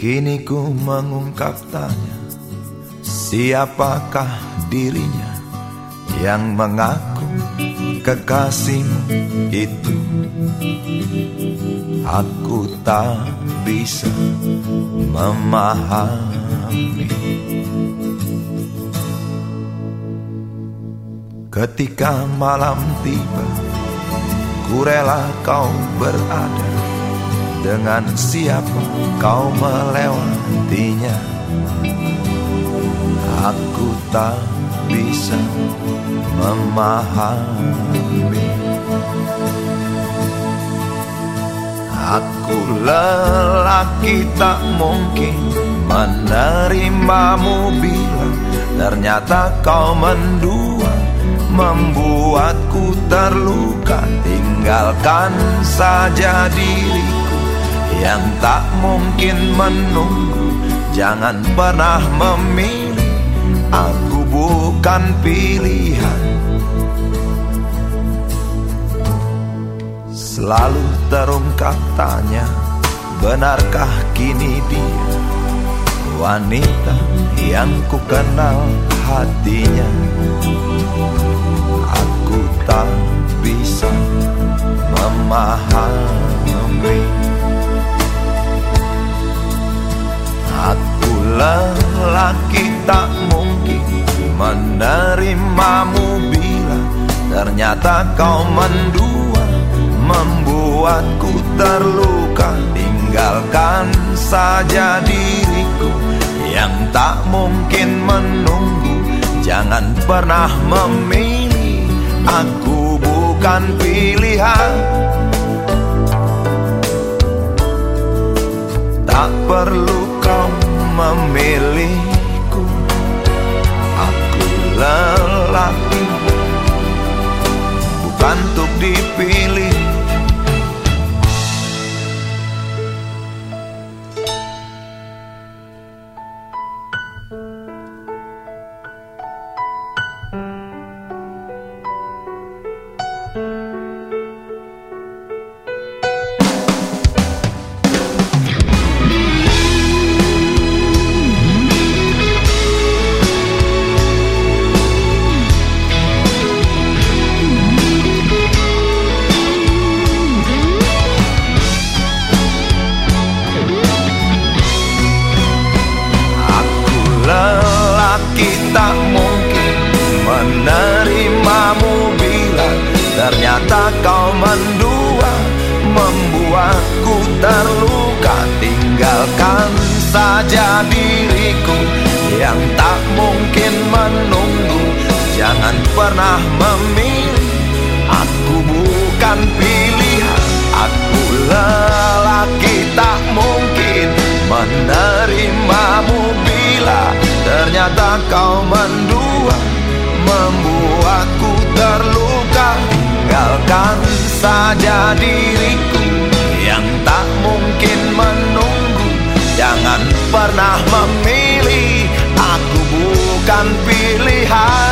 Kini ku mengungkap tanya, siapakah dirinya yang mengaku kekasihmu itu? Aku tak bisa memahami. Ketika malam tiba, ku rela kau berada. Dengan siapa kau melewatinya? Aku tak bisa memahami. Aku lelaki tak mungkin menerimamu bila ternyata kau mendua, membuatku terluka. Tinggalkan saja diriku yang tak mungkin menunggu. Jangan pernah memilih, aku bukan pilihan. Selalu terungkap tanya, benarkah kini dia wanita yang ku kenal hatinya? Aku tak bisa memahami. Aku lelaki tak mungkin menerimamu bila ternyata kau mendua, membuatku terluka. Tinggalkan saja diriku yang tak mungkin menunggu. Jangan pernah memilih, aku bukan pilihan. Tak perlu kau memilihku, aku lelaki bukan untuk dipilih. Tak mungkin menerimamu bila ternyata kau mendua, membuatku terluka. Tinggalkan saja diriku yang tak mungkin menunggu. Jangan pernah memilih, aku bukan pilihan. Aku lelaki tak mungkin menerimamu bila ternyata kau mendua, membuatku terluka. Tinggalkan saja diriku yang tak mungkin menunggu. Jangan pernah memilih, aku bukan pilihan.